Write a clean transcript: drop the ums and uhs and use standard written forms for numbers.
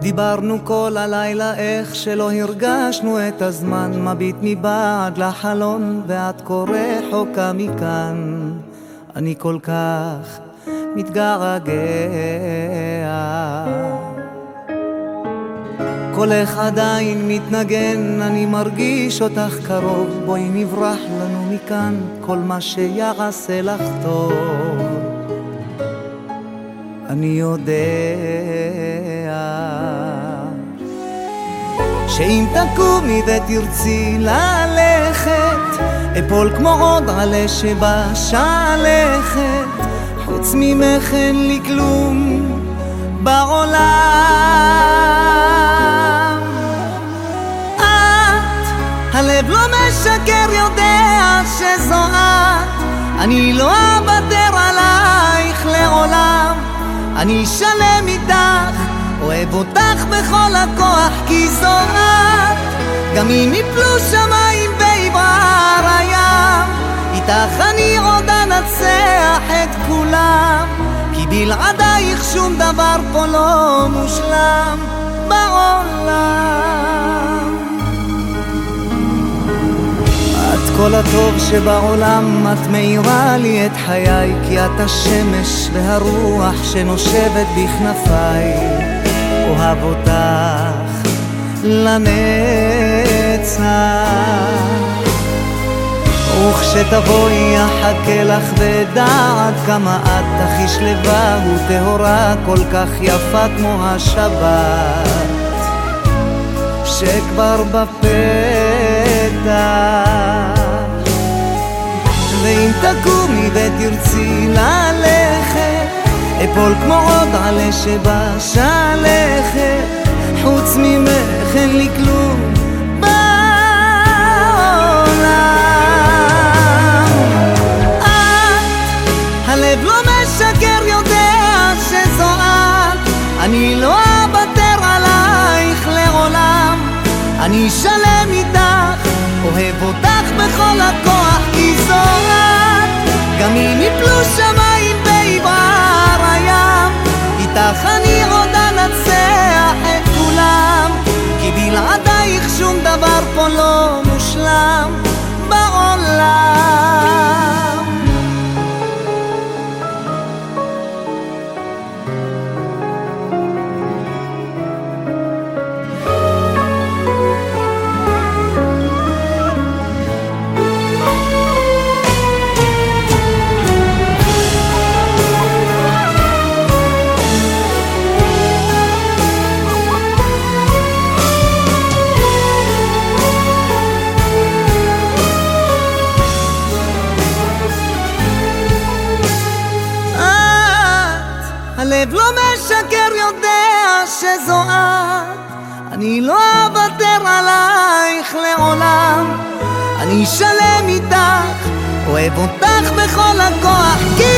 דיברנו כל הלילה איך שלא הרגשנו את הזמן, מביט מבעד לחלון ואת קורא רחוקה מכאן. אני כל כך מתגעגע, קולך עדיין מתנגן, אני מרגיש אותך קרוב. בואי נברח לנו מכאן, כל מה שיעשה לך טוב. אני יודע שאם תקומי ותרצי ללכת, אפול כמו עוד עלה שבשלכת. חוץ ממך אין לי כלום בעולם. את, הלב לא משקר, יודע שזו את. אני לא אוותר עלייך לעולם. אני שלם איתך, אוהב אותך בכל הכוח, כי זו את. גם אם יפלו שמיים בעבר הים, איתך אני עוד אנצח את כולם. כי בלעדייך שום דבר פה לא מושלם בעולם. את כל הטוב שבעולם, את מאירה לי את חיי, כי את השמש והרוח שנושבת בכנפיי. אוהב אותך לנצח, וכשתבואי אחכה לך ודעת כמה את תחיש לבה וטהורה, כל כך יפה כמו השבת שכבר בפתח. ואם תקומי ותרצי ללכת, אפול כמו עוד עלה שבשלכת. חוץ ממך אין לי כלום בעולם. את, הלב לא משקר, יודע שזו את. אני לא אוותר עלייך לעולם. אני שלם איתך, אוהב אותך בכל הכוח, כי זו את. גם אם יפלו שמיים בעבר הים, איתך אני עוד אנצח את כולם. כי בלעדייך שום דבר פה לא מושלם בעולם. הלב לא משקר, יודע שזו את. אני לא אוותר עלייך לעולם. אני שלם איתך, אוהב אותך בכל הכוח, כי